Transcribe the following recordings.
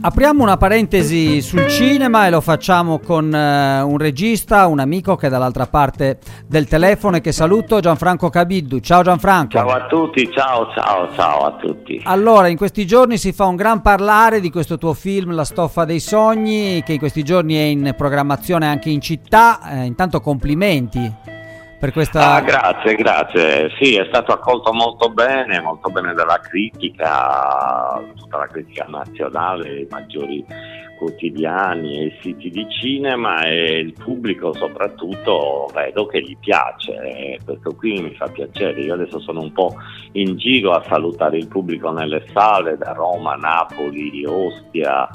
Apriamo una parentesi sul cinema e lo facciamo con un regista, un amico che è dall'altra parte del telefono e che saluto, Gianfranco Cabiddu. Ciao Gianfranco. Ciao a tutti, ciao a tutti. Allora, in questi giorni si fa un gran parlare di questo tuo film La stoffa dei sogni, che in questi giorni è in programmazione anche in città. Intanto complimenti per questa... Grazie. Sì, è stato accolto molto bene dalla critica, tutta la critica nazionale, i maggiori quotidiani e i siti di cinema, e il pubblico soprattutto vedo che gli piace, questo qui mi fa piacere. Io adesso sono un po' in giro a salutare il pubblico nelle sale da Roma, Napoli, Ostia,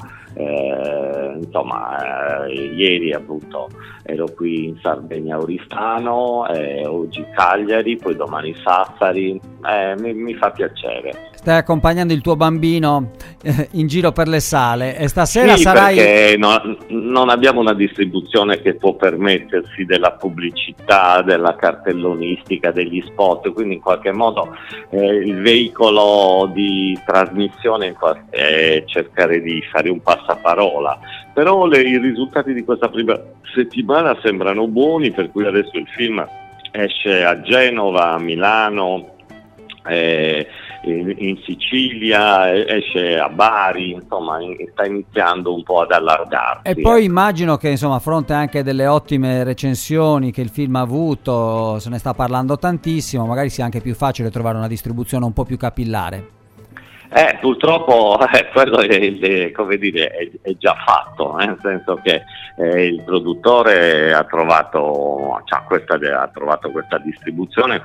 ieri appunto ero qui in Sardegna, Oristano, oggi Cagliari, poi domani Sassari, mi fa piacere. Stai accompagnando il tuo bambino in giro per le sale e stasera sì, sarai... perché non abbiamo una distribuzione che può permettersi della pubblicità, della cartellonistica, degli spot, quindi in qualche modo il veicolo di trasmissione è cercare di fare un passaparola, però i risultati di questa prima settimana sembrano buoni, per cui adesso il film esce a Genova, a Milano, in Sicilia, esce a Bari, insomma sta iniziando un po' ad allargarsi. E poi immagino che insomma, a fronte anche delle ottime recensioni che il film ha avuto, se ne sta parlando tantissimo, magari sia anche più facile trovare una distribuzione un po' più capillare. Purtroppo quello è già fatto, nel senso che il produttore ha trovato questa distribuzione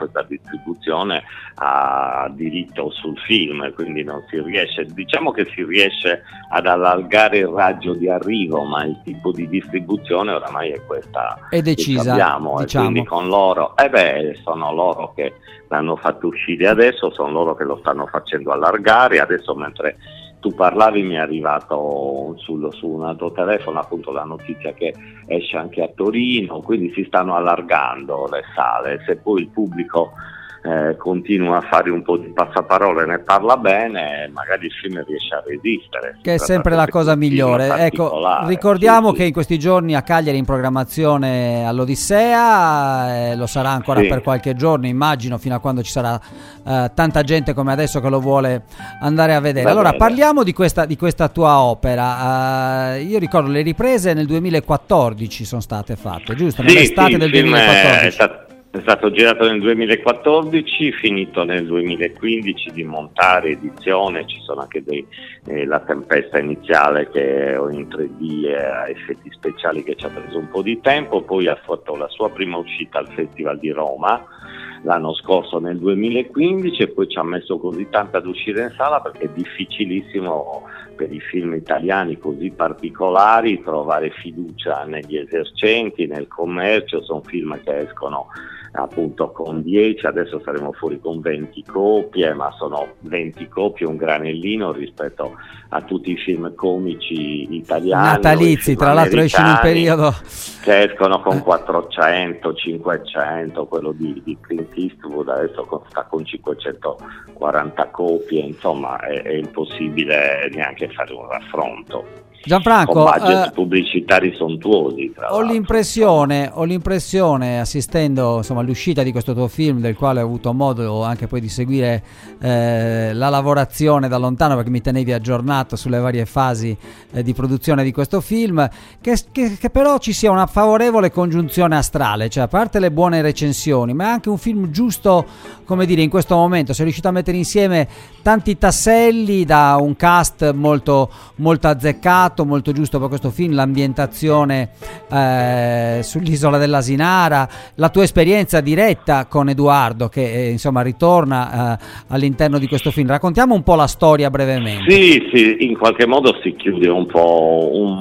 ha diritto sul film, quindi non si riesce, diciamo che si riesce ad allargare il raggio di arrivo, ma il tipo di distribuzione oramai è questa, è decisa, che abbiamo, diciamo. E quindi con loro, sono loro che l'hanno fatto uscire adesso, sono loro che lo stanno facendo allargare. Adesso mentre tu parlavi mi è arrivato su un altro telefono appunto la notizia che esce anche a Torino, quindi si stanno allargando le sale. Se poi il pubblico continua a fare un po' di passaparola e ne parla bene, magari il film riesce a resistere, che è sempre la cosa migliore. Ecco, ricordiamo che in questi giorni a Cagliari è in programmazione all'Odissea, lo sarà ancora per qualche giorno, immagino, fino a quando ci sarà tanta gente come adesso che lo vuole andare a vedere. Allora parliamo di questa tua opera. Io ricordo le riprese nel 2014 sono state fatte, giusto? Nell'estate del 2014. È stato girato nel 2014, finito nel 2015 di montare, edizione, ci sono anche la tempesta iniziale che in 3D e effetti speciali che ci ha preso un po' di tempo, poi ha fatto la sua prima uscita al Festival di Roma l'anno scorso nel 2015 e poi ci ha messo così tanto ad uscire in sala perché è difficilissimo per i film italiani così particolari trovare fiducia negli esercenti, nel commercio. Sono film che escono appunto con 10, adesso saremo fuori con 20 copie, ma sono 20 copie un granellino rispetto a tutti i film comici italiani natalizi, tra l'altro escono in periodo che escono con 400, 500, quello di Clint Eastwood adesso sta con 540 copie, insomma è impossibile neanche fare un raffronto. Gianfranco, con budget pubblicitari sontuosi. Ho l'impressione, assistendo insomma all'uscita di questo tuo film, del quale ho avuto modo anche poi di seguire la lavorazione da lontano, perché mi tenevi aggiornato sulle varie fasi di produzione di questo film, che però ci sia una favorevole congiunzione astrale, cioè a parte le buone recensioni, ma è anche un film giusto, come dire, in questo momento. Sei riuscito a mettere insieme tanti tasselli, da un cast molto, molto azzeccato, molto giusto per questo film, l'ambientazione sull'isola dell'Asinara, la tua esperienza diretta con Edoardo che insomma ritorna all'interno di questo film. Raccontiamo un po' la storia brevemente. Sì, in qualche modo si chiude un po'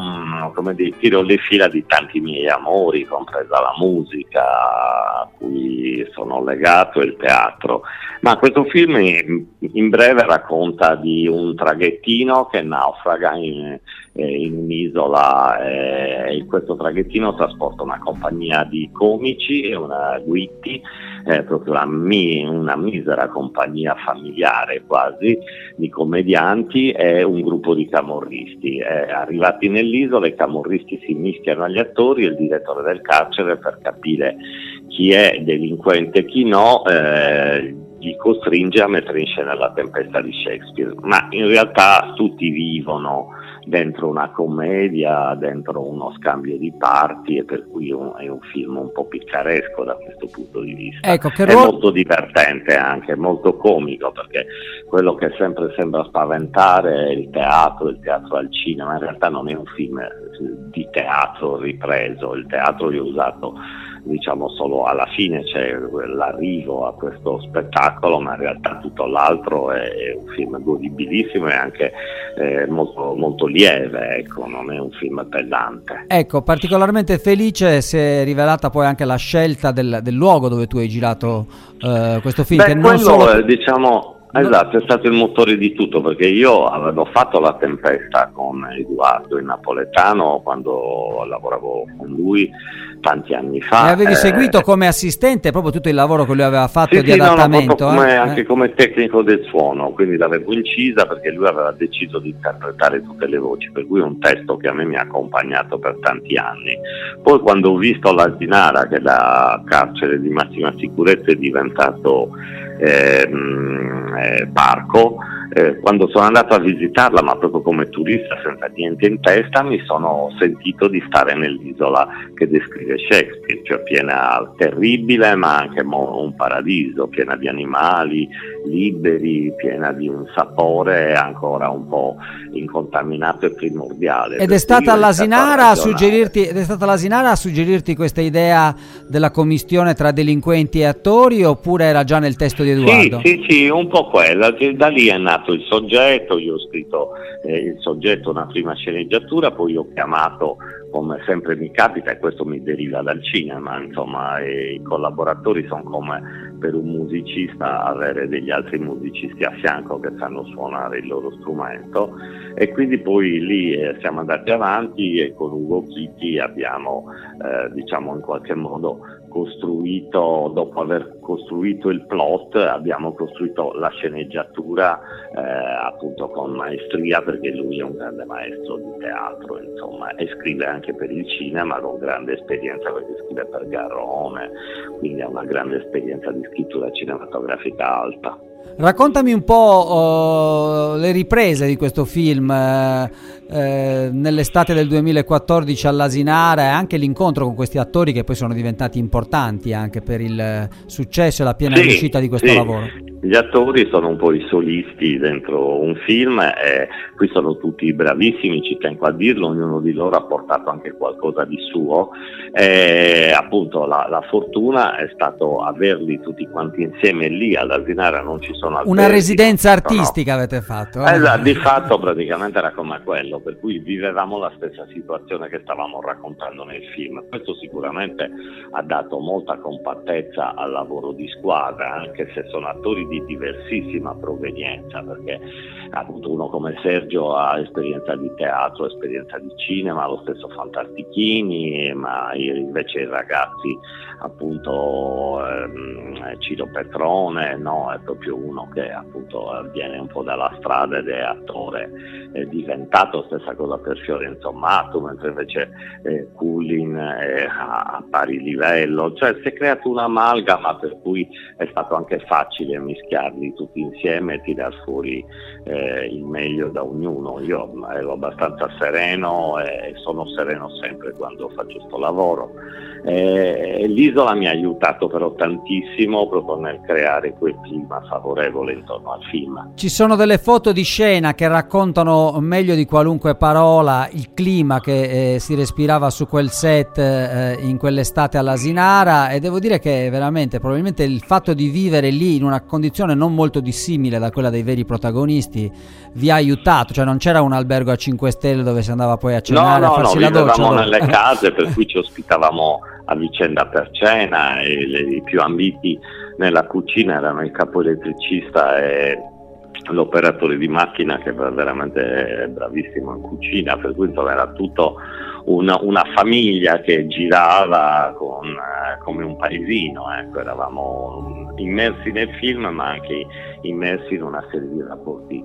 sono come dei tiro le fila di tanti miei amori, compresa la musica a cui sono legato e il teatro. Ma questo film in breve racconta di un traghettino che naufraga in un'isola e questo traghettino trasporta una compagnia di comici e una Guitti, proprio una misera compagnia familiare quasi di commedianti e un gruppo di camorristi. Arrivati nell'isola, i camorristi si mischiano agli attori e il direttore del carcere, per capire chi è delinquente e chi no, gli costringe a mettere in scena La Tempesta di Shakespeare, ma in realtà tutti vivono dentro una commedia, dentro uno scambio di parti, e per cui è un film un po' piccaresco da questo punto di vista. Ecco, è molto divertente anche, molto comico, perché quello che sempre sembra spaventare è il teatro al cinema. In realtà non è un film di teatro ripreso, il teatro è usato diciamo solo alla fine, c'è l'arrivo a questo spettacolo, ma in realtà tutto l'altro è un film godibilissimo e anche molto, molto lieve, ecco, non è un film pesante. Ecco, particolarmente felice si è rivelata poi anche la scelta del luogo dove tu hai girato questo film. Beh, che non quello solo... diciamo... Esatto, è stato il motore di tutto, perché io avevo fatto La Tempesta con Edoardo, il napoletano, quando lavoravo con lui tanti anni fa. E avevi seguito come assistente proprio tutto il lavoro che lui aveva fatto di sì, adattamento? No, anche come tecnico del suono, quindi l'avevo incisa perché lui aveva deciso di interpretare tutte le voci, per cui è un testo che a me mi ha accompagnato per tanti anni. Poi quando ho visto l'Asinara, che da carcere di massima sicurezza è diventato parco, quando sono andato a visitarla, ma proprio come turista senza niente in testa, mi sono sentito di stare nell'isola che descrive Shakespeare, cioè piena, terribile ma anche un paradiso, piena di animali liberi, piena di un sapore ancora un po' incontaminato e primordiale. Ed è stata l'Asinara a suggerirti questa idea della commistione tra delinquenti e attori, oppure era già nel testo di Edoardo? Sì, un po' quella. Da lì è nato il soggetto, io ho scritto il soggetto, una prima sceneggiatura, poi ho chiamato, come sempre mi capita, e questo mi deriva dal cinema, insomma, i collaboratori sono come per un musicista avere degli altri musicisti a fianco che sanno suonare il loro strumento, e quindi poi lì siamo andati avanti e con Ugo Chiti abbiamo diciamo in qualche modo costruito, dopo aver costruito il plot, abbiamo costruito la sceneggiatura appunto con maestria, perché lui è un grande maestro di teatro, insomma, e scrive anche per il cinema con grande esperienza, perché scrive per Garrone, quindi ha una grande esperienza di scrittura cinematografica alta. Raccontami un po' le riprese di questo film nell'estate del 2014 all'Asinara, e anche l'incontro con questi attori che poi sono diventati importanti anche per il successo e la piena riuscita di questo lavoro. Gli attori sono un po' i solisti dentro un film, e qui sono tutti bravissimi, ci tengo a dirlo, ognuno di loro ha portato anche qualcosa di suo, e appunto la fortuna è stato averli tutti quanti insieme lì all'Asinara. Non ci sono alberghi, una residenza artistica avete fatto? Di fatto praticamente era come quello, per cui vivevamo la stessa situazione che stavamo raccontando nel film. Questo sicuramente ha dato molta compattezza al lavoro di squadra, anche se sono attori di diversissima provenienza, perché appunto uno come Sergio ha esperienza di teatro, esperienza di cinema, lo stesso Fantastichini, ma invece i ragazzi appunto Ciro Petrone, no, è proprio uno che appunto viene un po' dalla strada ed è attore diventato, stessa cosa per Fiorenzo Matto, mentre invece Cullin è a pari livello, cioè si è creato un'amalgama per cui è stato anche facile mischiarli tutti insieme e tirar fuori il meglio da ognuno. Io ero abbastanza sereno e sono sereno sempre quando faccio sto lavoro. L'isola mi ha aiutato però tantissimo proprio nel creare quel clima favorevole intorno al film. Ci sono delle foto di scena che raccontano meglio di qualunque parola il clima che si respirava su quel set in quell'estate all'Asinara, e devo dire che veramente probabilmente il fatto di vivere lì in una condizione condizione non molto dissimile da quella dei veri protagonisti vi ha aiutato? Cioè non c'era un albergo a 5 stelle dove si andava poi a cenare, a farsi la doccia? No, vivevamo nelle case per cui ci ospitavamo a vicenda per cena, e i più ambiti nella cucina erano il capo elettricista e l'operatore di macchina, che era veramente bravissimo in cucina, per cui insomma era tutto una famiglia che girava come un paesino, ecco. Eravamo immersi nel film, ma anche immersi in una serie di rapporti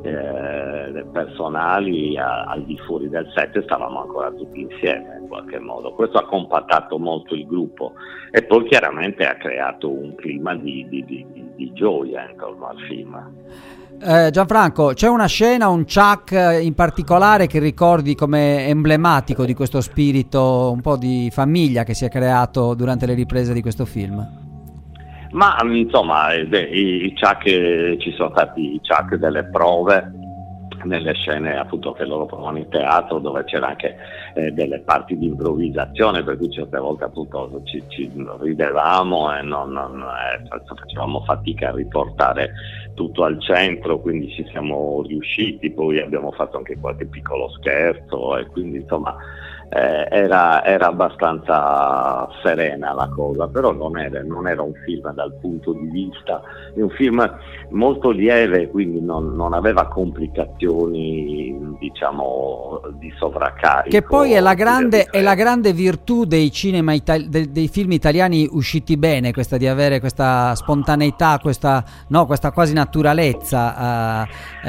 personali al di fuori del set, e stavamo ancora tutti insieme in qualche modo. Questo ha compattato molto il gruppo e poi chiaramente ha creato un clima di gioia intorno al film. Gianfranco, c'è una scena, un Chuck in particolare che ricordi come emblematico di questo spirito un po' di famiglia che si è creato durante le riprese di questo film? Ma insomma, i Chuck, ci sono stati i Chuck delle prove, nelle scene appunto che loro provano in teatro, dove c'era anche delle parti di improvvisazione, per cui certe volte appunto ci ridevamo e facevamo fatica a riportare tutto al centro, quindi ci siamo riusciti. Poi abbiamo fatto anche qualche piccolo scherzo, e quindi insomma era abbastanza serena la cosa, però non era un film dal punto di vista, è un film molto lieve, quindi non aveva complicazioni, diciamo, di sovraccarico. Che poi è la grande virtù dei cinema dei film italiani usciti bene, questa di avere questa spontaneità, questa quasi naturalezza,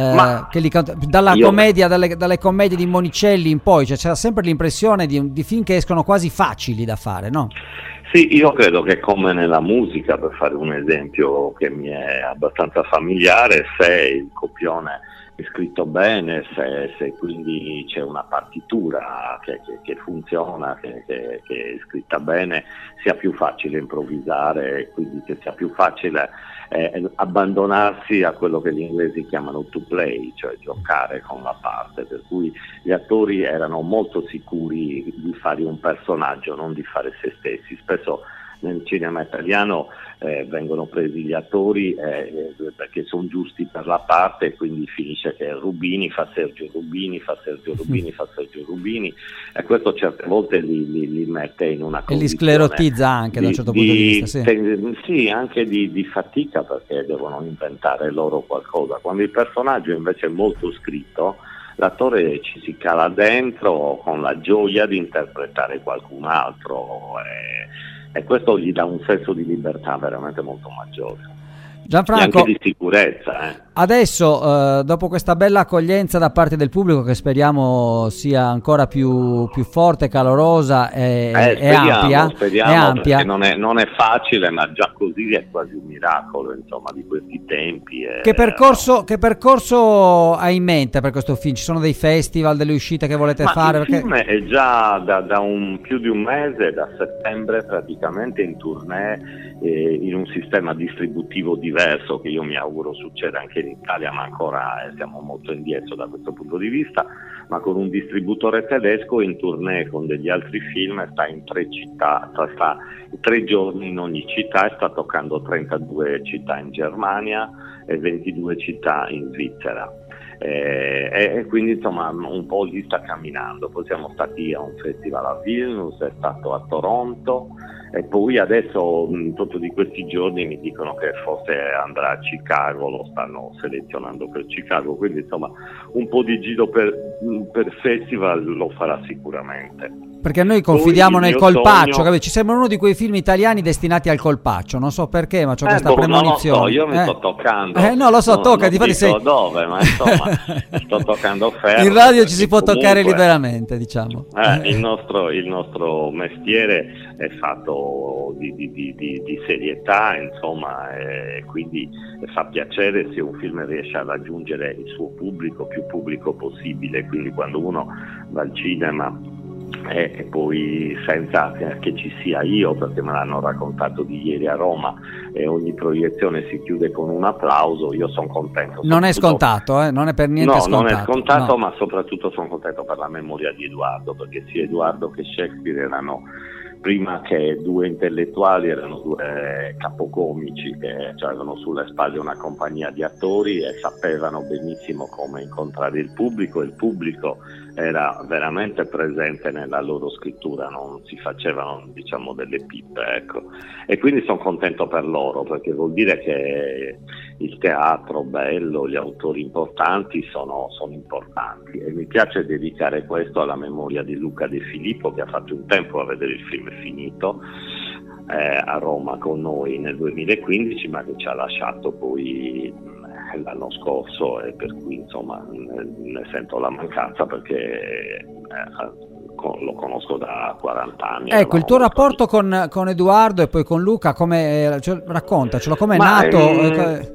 dalle commedie di Monicelli in poi, cioè c'era sempre l'impressione di film che escono quasi facili da fare, no? Sì, io credo che, come nella musica, per fare un esempio che mi è abbastanza familiare, se il copione è scritto bene, se quindi c'è una partitura che funziona, che è scritta bene, sia più facile improvvisare, e quindi che sia più facile abbandonarsi a quello che gli inglesi chiamano to play, cioè giocare con la parte, per cui gli attori erano molto sicuri di fare un personaggio, non di fare se stessi. Spesso nel cinema italiano vengono presi gli attori perché sono giusti per la parte, e quindi finisce che Rubini fa Sergio Rubini, fa Sergio Rubini, fa Sergio Rubini, e questo certe volte li mette in una condizione, e li sclerotizza anche da un certo punto di vista, sì, anche di fatica, perché devono inventare loro qualcosa, quando il personaggio invece è molto scritto. L'attore ci si cala dentro con la gioia di interpretare qualcun altro, e questo gli dà un senso di libertà veramente molto maggiore. Gianfranco, e anche di sicurezza. Adesso, dopo questa bella accoglienza da parte del pubblico, che speriamo sia ancora più forte, calorosa e ampia, perché non è facile, ma già così è quasi un miracolo, insomma, di questi tempi. Che percorso hai in mente per questo film? Ci sono dei festival, delle uscite che volete fare? Il film è già da più di un mese, da settembre praticamente, in tournée, in un sistema distributivo diverso, che io mi auguro succeda anche in Italia, ma ancora siamo molto indietro da questo punto di vista, ma con un distributore tedesco, in tournée con degli altri film, sta in 3 città, sta 3 giorni in ogni città, e sta toccando 32 città in Germania e 22 città in Svizzera. E quindi insomma un po' gli sta camminando. Poi siamo stati a un festival a Vilnius, è stato a Toronto, e poi adesso proprio di questi giorni mi dicono che forse andrà a Chicago, lo stanno selezionando per Chicago, quindi insomma un po' di giro per festival lo farà sicuramente. Perché noi confidiamo nel colpaccio, capito? Ci sembra uno di quei film italiani destinati al colpaccio, non so perché, ma c'ho questa premonizione. Non lo so, io mi sto toccando. No, lo so, tocca, non dico dove, ma insomma, sto toccando ferro. In radio ci si può toccare liberamente, diciamo. Il nostro mestiere è fatto di serietà, insomma, e quindi fa piacere se un film riesce a raggiungere il suo pubblico, più pubblico possibile, quindi quando uno va al cinema e poi senza che ci sia io, perché me l'hanno raccontato di ieri a Roma, e ogni proiezione si chiude con un applauso, io sono contento. Non è scontato, non è per niente scontato. No, non è scontato, ma soprattutto sono contento per la memoria di Edoardo, perché sia Edoardo che Shakespeare erano prima che due intellettuali erano due capocomici che avevano sulle spalle una compagnia di attori e sapevano benissimo come incontrare il pubblico, e il pubblico era veramente presente nella loro scrittura, non si facevano, diciamo, delle pippe, ecco. E quindi sono contento per loro, perché vuol dire che il teatro bello, gli autori importanti sono importanti, e mi piace dedicare questo alla memoria di Luca De Filippo, che ha fatto un tempo a vedere il film finito a Roma con noi nel 2015, ma che ci ha lasciato poi l'anno scorso, e per cui insomma ne sento la mancanza, perché lo conosco da 40 anni. Ecco, il tuo rapporto con Edoardo e poi con Luca, come, raccontacelo, com'è nato?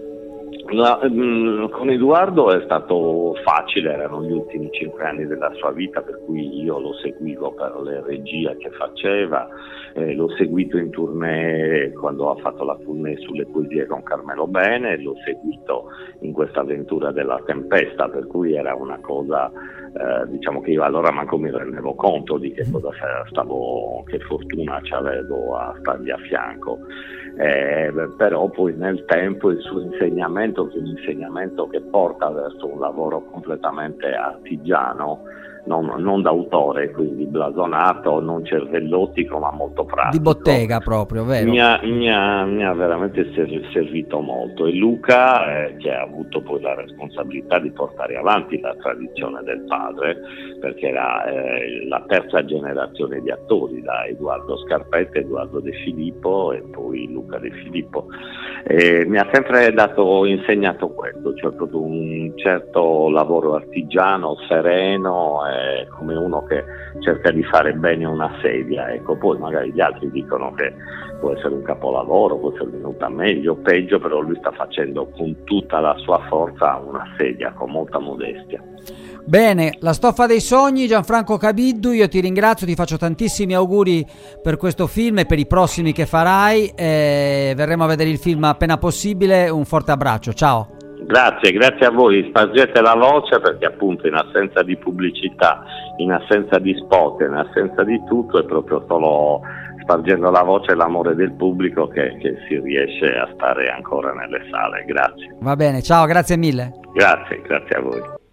Con Edoardo è stato facile, erano gli ultimi 5 anni della sua vita, per cui io lo seguivo per le regie che faceva, l'ho seguito in tournée quando ha fatto la tournée sulle poesie con Carmelo Bene, l'ho seguito in questa avventura della Tempesta, per cui era una cosa, diciamo, che io allora manco mi rendevo conto di che cosa che fortuna c'avevo a stargli a fianco. Però poi nel tempo il suo insegnamento, che è un insegnamento che porta verso un lavoro completamente artigiano, non d'autore, quindi blasonato, non cervellottico, ma molto pratico. Di bottega proprio, vero? Mi ha veramente servito molto. E Luca, che ha avuto poi la responsabilità di portare avanti la tradizione del padre, perché era la terza generazione di attori, da Edoardo Scarpetta, Edoardo De Filippo e poi Luca De Filippo. Mi ha sempre insegnato questo, cioè proprio un certo lavoro artigiano, sereno, come uno che cerca di fare bene una sedia, ecco. Poi magari gli altri dicono che può essere un capolavoro, può essere venuta meglio o peggio, però lui sta facendo con tutta la sua forza una sedia, con molta modestia. Bene, La stoffa dei sogni, Gianfranco Cabiddu, io ti ringrazio, ti faccio tantissimi auguri per questo film e per i prossimi che farai, verremo a vedere il film appena possibile, un forte abbraccio, ciao. Grazie a voi, spargete la voce, perché appunto in assenza di pubblicità, in assenza di spot, in assenza di tutto, è proprio solo spargendo la voce e l'amore del pubblico che si riesce a stare ancora nelle sale. Grazie. Va bene, ciao, grazie mille. Grazie a voi.